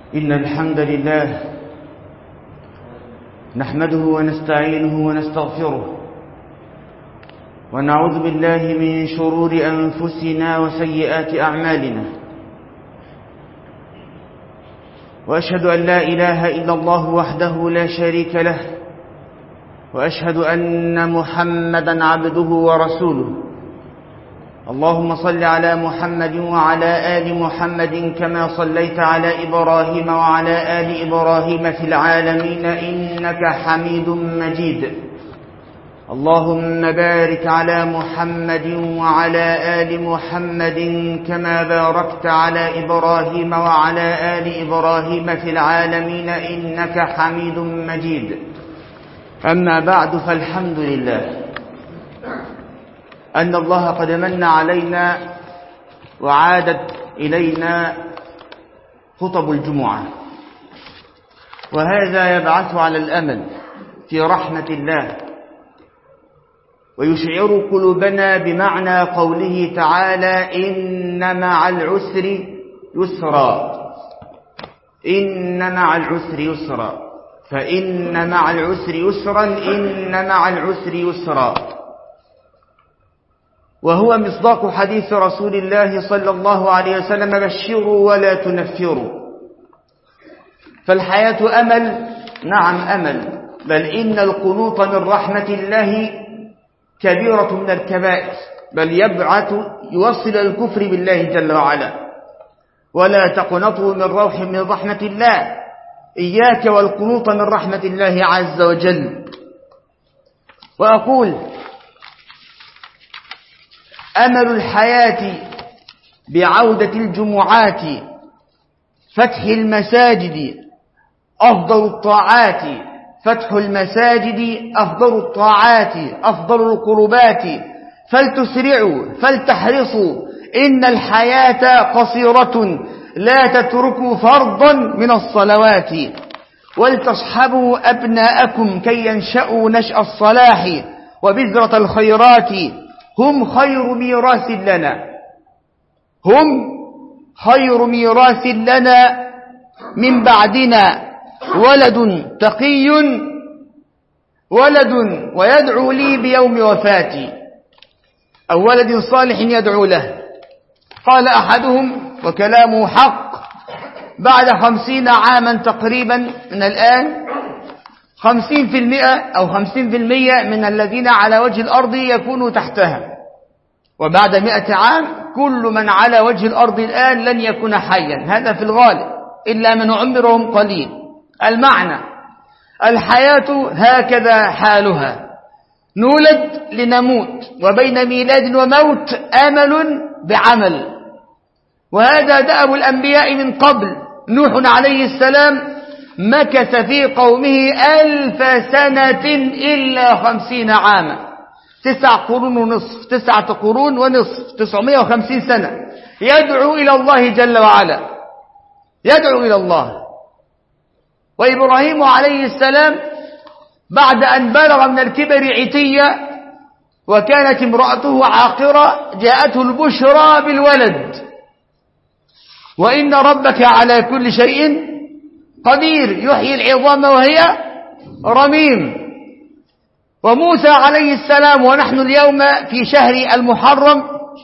إن الحمد لله نحمده ونستعينه ونستغفره ونعوذ بالله من شرور أنفسنا وسيئات أعمالنا، وأشهد أن لا إله إلا الله وحده لا شريك له، وأشهد أن محمدا عبده ورسوله. اللهم صل على محمد وعلى آل محمد كما صليت على إبراهيم وعلى آل إبراهيم في العالمين إنك حميد مجيد. اللهم بارك على محمد وعلى آل محمد كما باركت على إبراهيم وعلى آل إبراهيم في العالمين إنك حميد مجيد. أما بعد، فالحمد لله أن الله قد من علينا وعادت إلينا خطب الجمعة، وهذا يبعث على الأمل في رحمة الله، ويشعر قلوبنا بمعنى قوله تعالى: إن مع العسر يسرا، إن مع العسر يسرا، فإن مع العسر يسرا، إن مع العسر يسرا. وهو مصداق حديث رسول الله صلى الله عليه وسلم: بشروا ولا تنفروا. فالحياة أمل، نعم أمل، بل إن القنوط من رحمة الله كبيرة من الكبائر، بل يوصل الكفر بالله جل وعلا. ولا تقنطوا من روح من رحمة الله، إياك والقنوط من رحمة الله عز وجل. وأقول: أمل الحياة بعودة الجمعات، فتح المساجد أفضل الطاعات، فتح المساجد أفضل الطاعات، أفضل القربات، فلتسرعوا فلتحرصوا، إن الحياة قصيرة، لا تتركوا فرضا من الصلوات، ولتصحبوا أبناءكم كي ينشأوا نشأ الصلاح وبذرة الخيرات. هم خير ميراث لنا، هم خير ميراث لنا من بعدنا، ولد تقي ولد ويدعو لي بيوم وفاتي، أو ولد صالح يدعو له. قال أحدهم وكلامه حق: بعد 50 عاما تقريبا من الآن 50% أو 50% من الذين على وجه الأرض يكونوا تحتها، وبعد 100 عام كل من على وجه الأرض الآن لن يكون حيا، هذا في الغالب، إلا من عمرهم قليل. المعنى: الحياة هكذا حالها، نولد لنموت، وبين ميلاد وموت أمل بعمل. وهذا دأب الأنبياء من قبل. نوح عليه السلام مكث في قومه 1000 سنة إلا 50 عاما، 9 قرون ونصف، 9 قرون ونصف، 950 سنة، يدعو إلى الله جل وعلا، يدعو إلى الله. وإبراهيم عليه السلام بعد أن بلغ من الكبر عتية وكانت امرأته عاقرة، جاءته البشرى بالولد، وإن ربك على كل شيء قدير، يحيي العظام وهي رميم. وموسى عليه السلام، ونحن اليوم في شهر المحرم،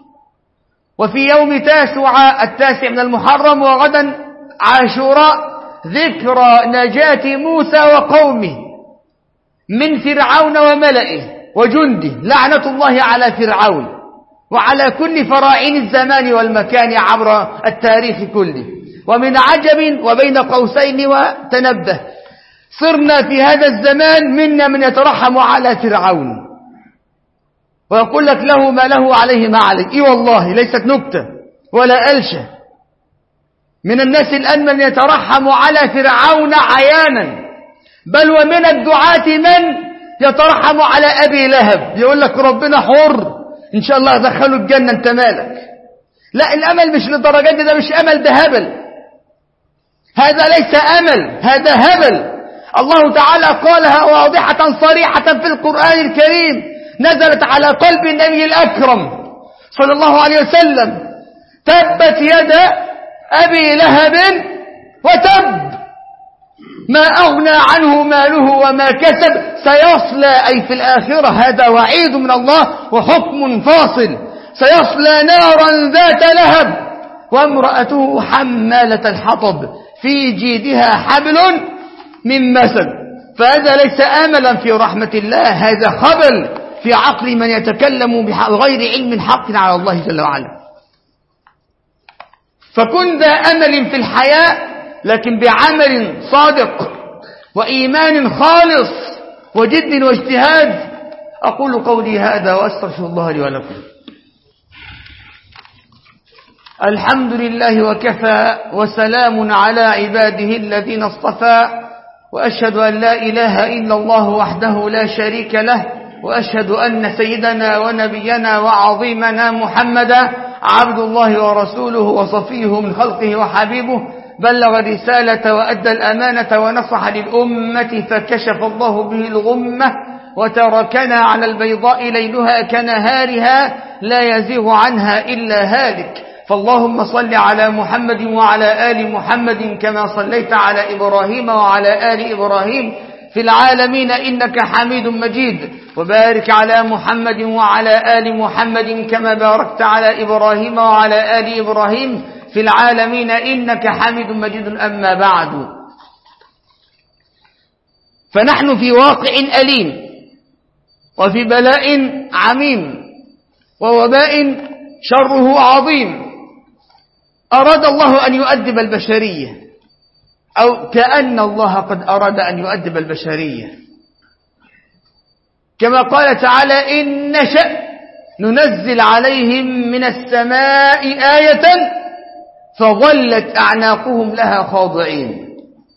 وفي يوم التاسع من المحرم، وغدا عاشوراء، ذكرى نجاة موسى وقومه من فرعون وملئه وجنده، لعنة الله على فرعون وعلى كل فراعين الزمان والمكان عبر التاريخ كله. ومن عجب وبين قوسين وتنبه، صرنا في هذا الزمان منا من يترحم على فرعون ويقول لك له ما له عليه ما عليه. إيه والله، ليست نكتة ولا ألشة. من الناس الآن من يترحم على فرعون عيانا، بل ومن الدعاة من يترحم على أبي لهب، يقول لك ربنا حر، إن شاء الله دخله الجنة، أنت مالك. لا، الأمل مش للدرجات دي، ده مش أمل، ده هبل، هذا ليس أمل، هذا هبل. الله تعالى قالها واضحة صريحة في القرآن الكريم، نزلت على قلب النبي الأكرم صلى الله عليه وسلم: تبت يد أبي لهب وتب ما أغنى عنه ماله وما كسب سيصلى، أي في الآخرة، هذا وعيد من الله وحكم فاصل، سيصلى نارا ذات لهب وامرأته حمالة الحطب في جيدها حبل من مسد. فهذا ليس آملا في رحمة الله، هذا خبل في عقل من يتكلم بغير علم حق على الله جل وعلا. فكن ذا أمل في الحياة، لكن بعمل صادق وإيمان خالص وجد واجتهاد. أقول قولي هذا وأستغفر الله لي ولكم. الحمد لله وكفى، وسلام على عباده الذين اصطفى، وأشهد أن لا إله إلا الله وحده لا شريك له، وأشهد أن سيدنا ونبينا وعظيمنا محمدا عبد الله ورسوله وصفيه من خلقه وحبيبه، بلغ الرسالة وأدى الأمانة ونصح للأمة فكشف الله به الغمة، وتركنا على البيضاء ليلها كنهارها لا يزيغ عنها إلا هالك. فاللهم صل على محمد وعلى آل محمد كما صليت على إبراهيم وعلى آل إبراهيم في العالمين إنك حميد مجيد، وبارك على محمد وعلى آل محمد كما باركت على إبراهيم وعلى آل إبراهيم في العالمين إنك حميد مجيد. أما بعد، فنحن في واقع أليم، وفي بلاء عميم، ووباء شره عظيم. أراد الله أن يؤدب البشرية، أو كأن الله قد أراد أن يؤدب البشرية، كما قال تعالى: إن نشأ ننزل عليهم من السماء آية فظلت أعناقهم لها خاضعين.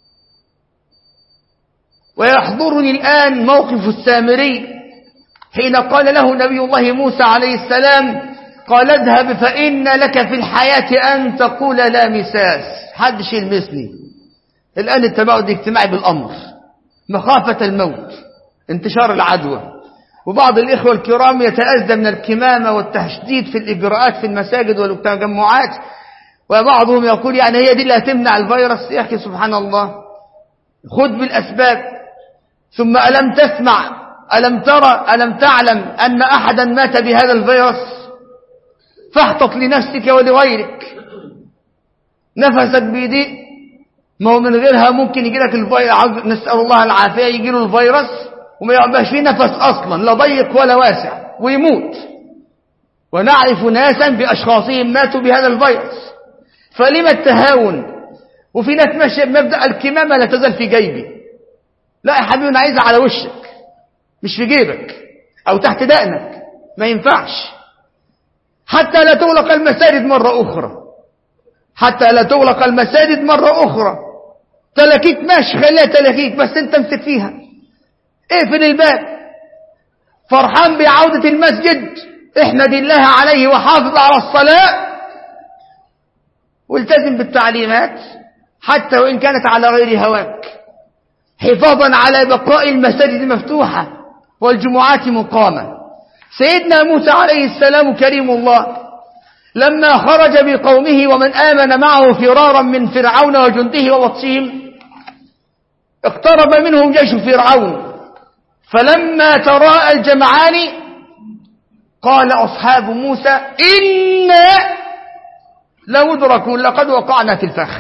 ويحضرني الآن موقف السامري حين قال له نبي الله موسى عليه السلام: قال اذهب فإن لك في الحياة أن تقول لا مساس، حدش يلمسني. الآن التباعد الاجتماعي بالأمر، مخافة الموت، انتشار العدوى. وبعض الإخوة الكرام يتأذى من الكمامة والتشديد في الإجراءات في المساجد والتجمعات، وبعضهم يقول يعني هي دي اللي هتمنع الفيروس. يا أخي سبحان الله، خذ بالأسباب. ثم ألم تسمع، ألم ترى، ألم تعلم أن أحدا مات بهذا الفيروس؟ فاحتط لنفسك ولغيرك. نفسك بيديك، ما هو من غيرها ممكن يجي لك الفيروس، نسأل الله العافية، يجي له الفيروس وما يبقاش فيه نفس أصلا، لا ضيق ولا واسع، ويموت. ونعرف ناسا بأشخاصهم ماتوا بهذا الفيروس. فلما التهاون؟ وفي ناس ماشيه بمبدأ الكمامة لا تزال في جيبي. لا يا حبيبي، أنا عايزها على وشك مش في جيبك أو تحت دقنك، ما ينفعش. حتى لا تغلق المساجد مرة أخرى، حتى لا تغلق المساجد مرة أخرى. تلاكيك ماشي، خليها تلاكيك، بس انت امسك فيها، اقفل الباب. فرحان بعودة المسجد، احمد الله عليه وحافظ على الصلاة، والتزم بالتعليمات حتى وإن كانت على غير هواك، حفاظا على بقاء المساجد مفتوحة والجمعات مقامة. سيدنا موسى عليه السلام كريم الله لما خرج بقومه ومن آمن معه فرارا من فرعون وجنده وبطشهم، اقترب منهم جيش فرعون، فلما تراءى الجمعان قال أصحاب موسى إنا لمدركون، لقد وقعنا في الفخ،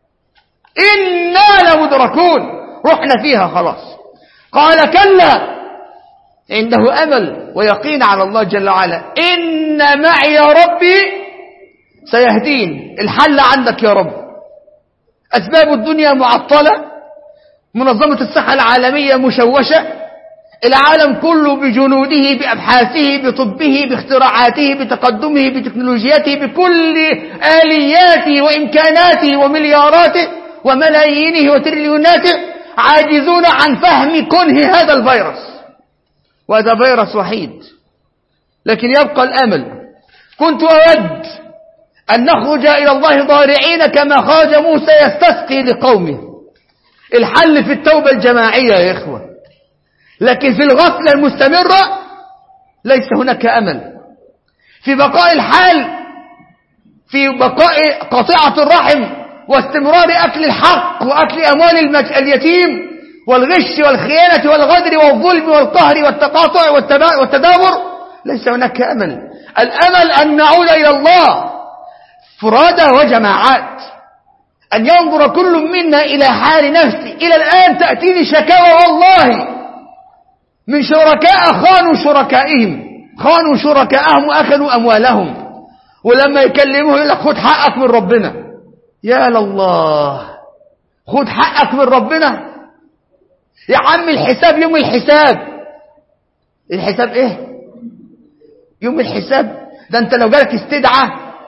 إنا لمدركون، رحنا فيها خلاص. قال كلا، عنده أمل ويقين على الله جل وعلا، إن معي ربي سيهدين. الحل عندك يا رب. أسباب الدنيا معطلة، منظمة الصحة العالمية مشوشة، العالم كله بجنوده، بأبحاثه، بطبه، باختراعاته، بتقدمه، بتكنولوجياته، بكل آلياته وإمكاناته وملياراته وملايينه وتريليوناته، عاجزون عن فهم كنه هذا الفيروس. وهذا فيروس وحيد، لكن يبقى الأمل. كنت أود أن نخرج إلى الله ضارعين كما خرج موسى يستسقي لقومه. الحل في التوبة الجماعية يا إخوة، لكن في الغفلة المستمرة ليس هناك أمل. في بقاء الحال، في بقاء قطيعة الرحم واستمرار أكل الحق وأكل أموال اليتيم والغش والخيانة والغدر والظلم والقهر والتقاطع والتدابر، ليس هناك أمل. الأمل أن نعود إلى الله فرادى وجماعات، أن ينظر كل منا إلى حال نفسه. إلى الآن تأتيني شكاوى والله من شركاء خانوا شركائهم وأخذوا أموالهم، ولما يكلموه يقول لك خد حقك من ربنا. يا لله، خد حقك من ربنا يا عم. الحساب يوم الحساب. الحساب ايه؟ يوم الحساب. ده انت لو جالك استدعاء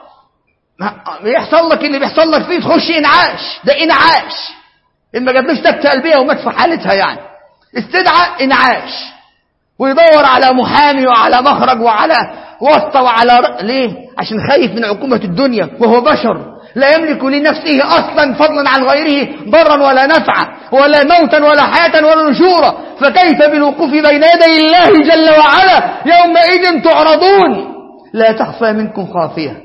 يحصل لك اللي بيحصل لك فيه، تخش انعاش. ده انعاش إن ما جابلوش سكتة قلبية ومات في حالتها. يعني استدعاء انعاش، ويدور على محامي وعلى مخرج وعلى واسطة وعلى ليه؟ عشان خايف من عقوبة الدنيا، وهو بشر لا يملك لنفسه أصلا فضلا عن غيره ضرا ولا نفعا ولا موتا ولا حياة ولا نشورا، فكيف بالوقوف بين يدي الله جل وعلا يومئذ تعرضون لا تخفى منكم خافية.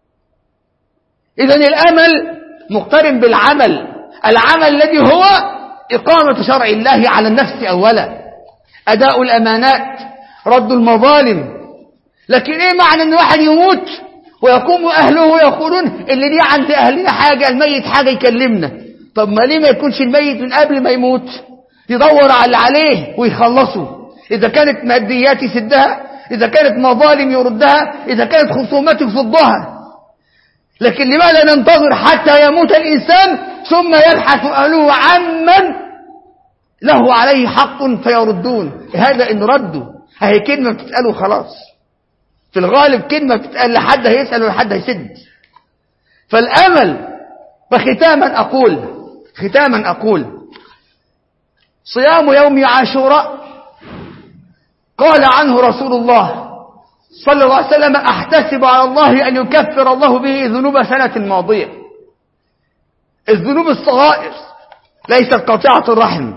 إذن الأمل مقترن بالعمل، العمل الذي هو إقامة شرع الله على النفس أولا، أداء الأمانات، رد المظالم. لكن إيه معنى أن واحد يموت ويقوم أهله يقولون اللي ليه عند أهلنا حاجة، الميت حاجة يكلمنا؟ طب ما ليه ما يكونش الميت من قبل ما يموت يدور على اللي عليه ويخلصه؟ إذا كانت ماديات يسدها، إذا كانت مظالم يردها، إذا كانت خصومات يفضها. لكن لماذا ننتظر حتى يموت الإنسان ثم يبحث أهله عمن له عليه حق فيردون؟ هذا إن ردوا هي كلمة بتتقال خلاص. في الغالب كلمة بتتقال لحد هيسأل ولحد هيسد. فالأمل. وختاما أقول صيام يوم عاشوراء قال عنه رسول الله صلى الله عليه وسلم أحتسب على الله أن يكفر الله به ذنوب سنة ماضية. الذنوب الصغائر ليست قطيعة الرحم،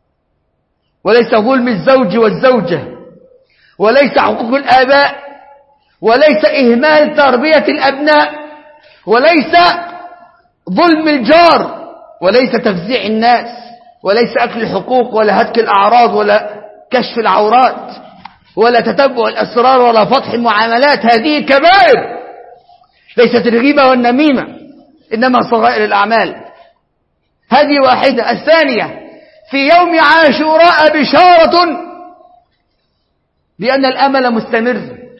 وليس ظلم الزوج والزوجة، وليس حقوق الآباء، وليس إهمال تربية الأبناء، وليس ظلم الجار، وليس تفزيع الناس، وليس أكل الحقوق، ولا هتك الأعراض، ولا كشف العورات، ولا تتبع الأسرار، ولا فتح المعاملات. هذه كبائر، ليست الغيبة والنميمة، إنما صغائر الأعمال. هذه واحدة. الثانية، في يوم عاشوراء بشارة بأن الأمل مستمر،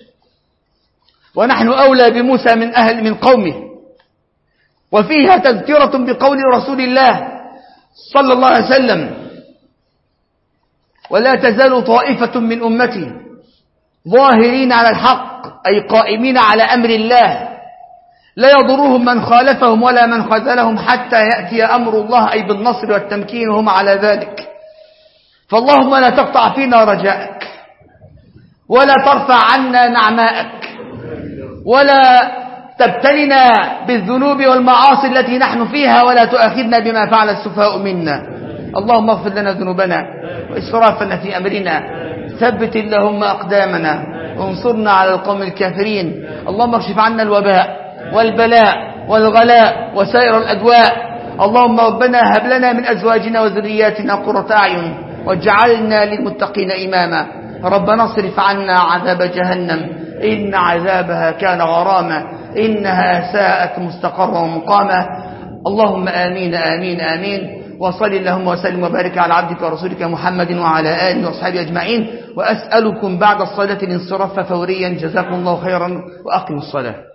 ونحن أولى بموسى من قومه. وفيها تذكرة بقول رسول الله صلى الله عليه وسلم: ولا تزال طائفة من أمتي ظاهرين على الحق، أي قائمين على أمر الله، لا يضرهم من خالفهم ولا من خذلهم حتى يأتي أمر الله، أي بالنصر والتمكين، وهم على ذلك. فاللهم لا تقطع فينا رجاءك، ولا ترفع عنا نعماءك، ولا تبتلنا بالذنوب والمعاصي التي نحن فيها، ولا تؤاخذنا بما فعل السفهاء منا. اللهم اغفر لنا ذنوبنا وإسرافنا في أمرنا، ثبت اللهم أقدامنا وانصرنا على القوم الكافرين. اللهم اكشف عنا الوباء والبلاء والغلاء وسائر الأدواء. اللهم ربنا هب لنا من أزواجنا وذرياتنا قرة أعين واجعلنا للمتقين إماما. ربنا اصرف عنا عذاب جهنم إن عذابها كان غراما إنها ساءت مستقرا ومقاما. اللهم آمين آمين آمين. وصل اللهم وسلم وبارك على عبدك ورسولك محمد وعلى آله وأصحابه أجمعين. وأسألكم بعد الصلاة الانصراف فوريا. جزاكم الله خيرا وأقم الصلاة.